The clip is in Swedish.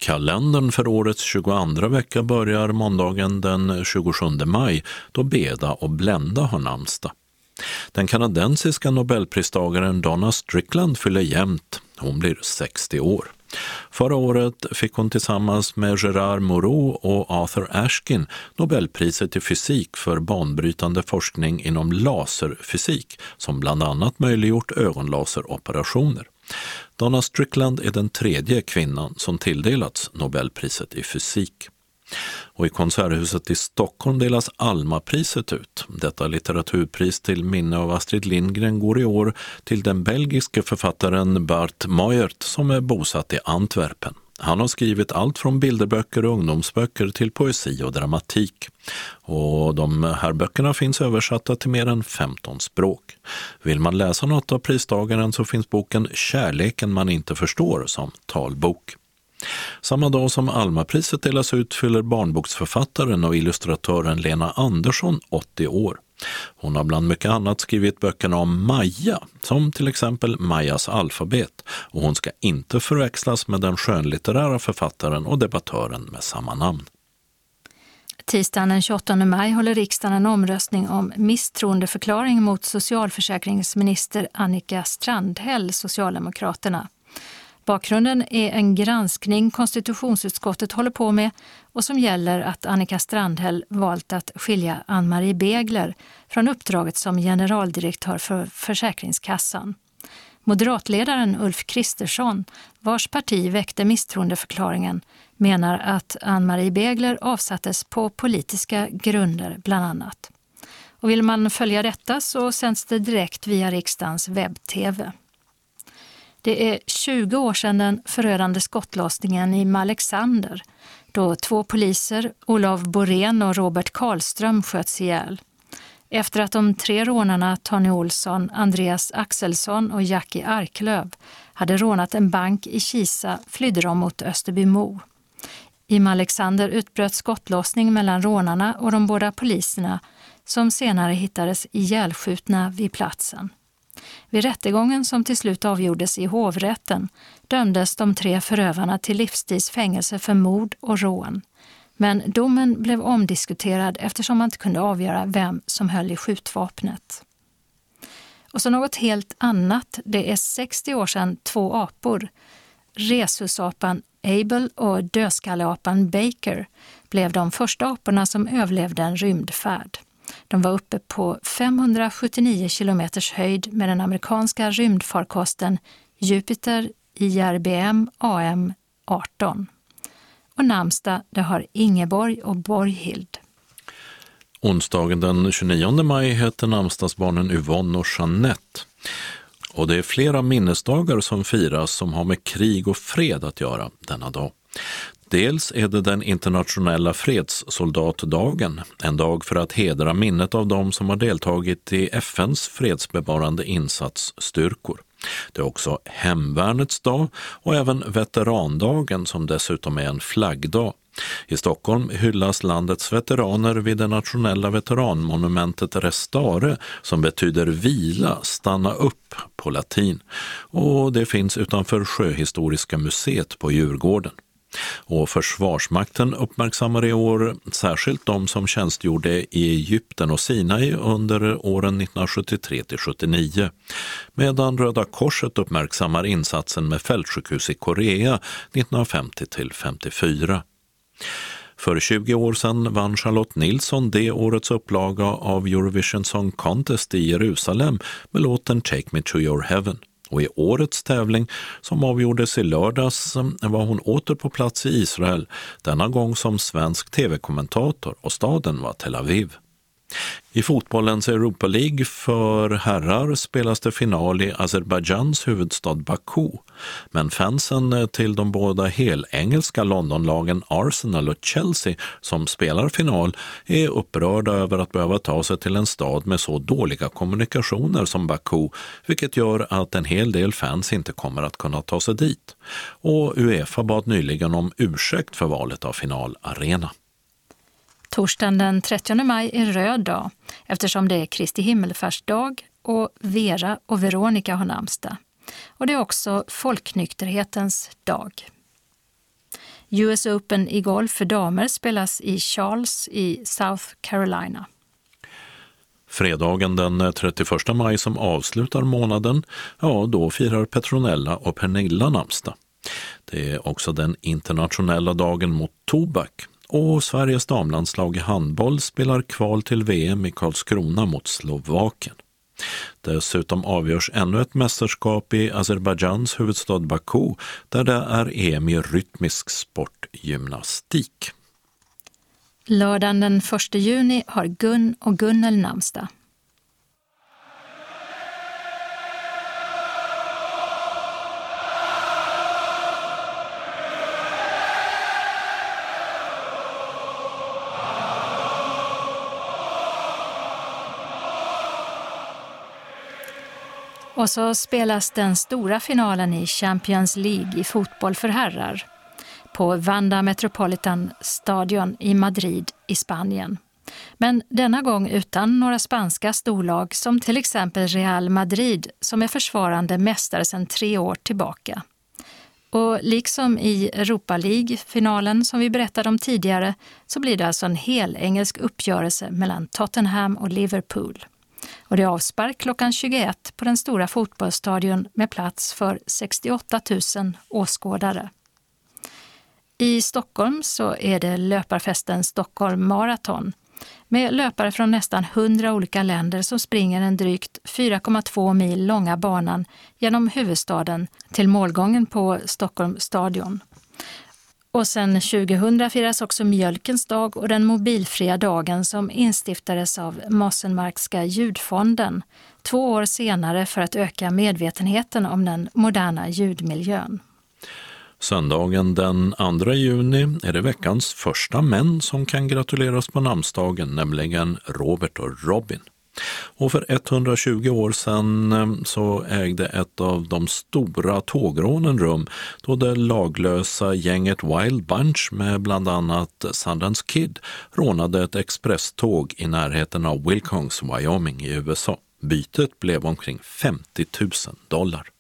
Kalendern för årets 22:a vecka börjar måndagen den 27 maj då Beda och Blenda har namnsdag. Den kanadensiska nobelpristagaren Donna Strickland fyller jämnt. Hon blir 60 år. Förra året fick hon tillsammans med Gerard Moreau och Arthur Ashkin Nobelpriset i fysik för banbrytande forskning inom laserfysik som bland annat möjliggjort ögonlaseroperationer. Donna Strickland är den tredje kvinnan som tilldelats Nobelpriset i fysik. Och i Konserthuset i Stockholm delas Alma-priset ut. Detta litteraturpris till minne av Astrid Lindgren går i år till den belgiske författaren Bart Moyert som är bosatt i Antwerpen. Han har skrivit allt från bilderböcker och ungdomsböcker till poesi och dramatik. Och de här böckerna finns översatta till mer än 15 språk. Vill man läsa något av pristagaren så finns boken Kärleken man inte förstår som talbok. Samma dag som Alma-priset delas ut fyller barnboksförfattaren och illustratören Lena Andersson 80 år. Hon har bland mycket annat skrivit böckerna om Maja, som till exempel Majas alfabet, och hon ska inte förväxlas med den skönlitterära författaren och debattören med samma namn. Tisdagen den 28 maj håller riksdagen en omröstning om misstroendeförklaring mot socialförsäkringsminister Annika Strandhäll, Socialdemokraterna. Bakgrunden är en granskning konstitutionsutskottet håller på med och som gäller att Annika Strandhäll valt att skilja Ann-Marie Begler från uppdraget som generaldirektör för Försäkringskassan. Moderatledaren Ulf Kristersson, vars parti väckte misstroendeförklaringen, menar att Ann-Marie Begler avsattes på politiska grunder bland annat. Och vill man följa detta så sänds det direkt via riksdagens webb-tv. Det är 20 år sedan den förödande skottlossningen i Malexander, då 2 poliser, Olof Borén och Robert Karlström, sköts ihjäl. Efter att de 3 rånarna Tony Olsson, Andreas Axelsson och Jackie Arklöv hade rånat en bank i Kisa flydde de mot Österbymo. I Malexander utbröt skottlossning mellan rånarna och de båda poliserna som senare hittades ihjälskjutna vid platsen. Vid rättegången som till slut avgjordes i hovrätten dömdes de 3 förövarna till livstidsfängelse för mord och rån. Men domen blev omdiskuterad eftersom man inte kunde avgöra vem som höll i skjutvapnet. Och så något helt annat. Det är 60 år sedan 2 apor, rhesusapan Abel och dödskalleapan Baker, blev de första aporna som överlevde en rymdfärd. De var uppe på 579 kilometers höjd med den amerikanska rymdfarkosten Jupiter IRBM AM-18. Och namnsdag det har Ingeborg och Borghild. Onsdagen den 29 maj heter namnsdagsbarnen Yvonne och Jeanette. Och det är flera minnesdagar som firas som har med krig och fred att göra denna dag. Dels är det den internationella fredssoldatdagen, en dag för att hedra minnet av dem som har deltagit i FNs fredsbevarande insatsstyrkor. Det är också hemvärnets dag och även veterandagen som dessutom är en flaggdag. I Stockholm hyllas landets veteraner vid det nationella veteranmonumentet Restare som betyder vila, stanna upp på latin. Och det finns utanför Sjöhistoriska museet på Djurgården. Och Försvarsmakten uppmärksammar i år särskilt de som tjänstgjorde i Egypten och Sinai under åren 1973-79, medan Röda Korset uppmärksammar insatsen med fältsjukhus i Korea 1950-54. För 20 år sedan vann Charlotte Nilsson det årets upplaga av Eurovision Song Contest i Jerusalem med låten Take Me to Your Heaven. Och i årets tävling som avgjordes i lördags var hon åter på plats i Israel, denna gång som svensk tv-kommentator, och staden var Tel Aviv. I fotbollens Europa League för herrar spelas det final i Azerbajdzjans huvudstad Baku. Men fansen till de båda helengelska Londonlagen Arsenal och Chelsea som spelar final är upprörda över att behöva ta sig till en stad med så dåliga kommunikationer som Baku, vilket gör att en hel del fans inte kommer att kunna ta sig dit. Och UEFA bad nyligen om ursäkt för valet av finalarena. Torsdagen den 30 maj är röd dag eftersom det är Kristi himmelfärdsdag och Vera och Veronica har namnsdag. Och det är också folknykterhetens dag. US Open i golf för damer spelas i Charles i South Carolina. Fredagen den 31 maj som avslutar månaden, ja då firar Petronella och Pernilla namnsdag. Det är också den internationella dagen mot tobak och Sveriges damlandslag i handboll spelar kval till VM i Karlskrona mot Slovakien. Dessutom avgörs ännu ett mästerskap i Azerbajdzjans huvudstad Baku där det är EM i rytmisk sportgymnastik. Lördagen den 1 juni har Gun och Gunnel namnsdag. Och så spelas den stora finalen i Champions League i fotboll för herrar på Wanda Metropolitan Stadion i Madrid i Spanien. Men denna gång utan några spanska storlag som till exempel Real Madrid som är försvarande mästare sedan 3 år tillbaka. Och liksom i Europa League-finalen som vi berättade om tidigare så blir det alltså en hel engelsk uppgörelse mellan Tottenham och Liverpool. Och det är avspark klockan 21 på den stora fotbollsstadion med plats för 68 000 åskådare. I Stockholm så är det löparfesten Stockholm Marathon med löpare från nästan 100 olika länder som springer en drygt 4,2 mil långa banan genom huvudstaden till målgången på Stockholm stadion. Och sen 2000 firas också Mjölkens dag och den mobilfria dagen som instiftades av Mossenmarkska ljudfonden 2 år senare för att öka medvetenheten om den moderna ljudmiljön. Söndagen den 2 juni är det veckans första män som kan gratuleras på namnsdagen, nämligen Robert och Robin. Och för 120 år sedan så ägde ett av de stora tågrånen rum då det laglösa gänget Wild Bunch med bland annat Sundance Kid rånade ett expresståg i närheten av Wilcox, Wyoming i USA. Bytet blev omkring $50 000.